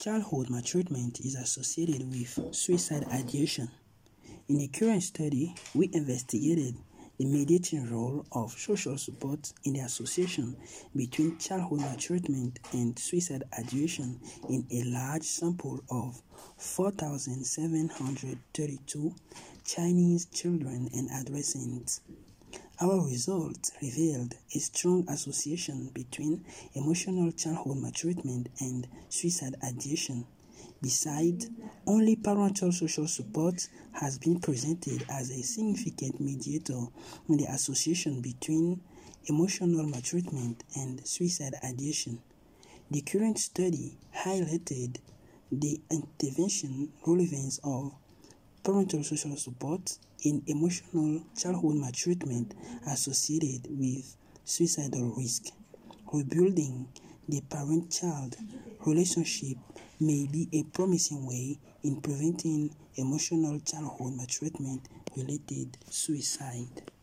childhood maltreatment is associated with suicide ideation. In a current study, we investigated the mediating role of social support in the association between childhood maltreatment and suicide ideation in a large sample of 4,732 Chinese children and adolescents. Our results revealed a strong association between emotional childhood maltreatment and suicide ideation. Besides, only parental social support has been presented as a significant mediator in the association between emotional maltreatment and suicide ideation. The current study highlighted the intervention relevance of parental social support in emotional childhood maltreatment associated with suicidal risk. Rebuilding the parent-child relationship may be a promising way in preventing emotional childhood maltreatment-related suicide.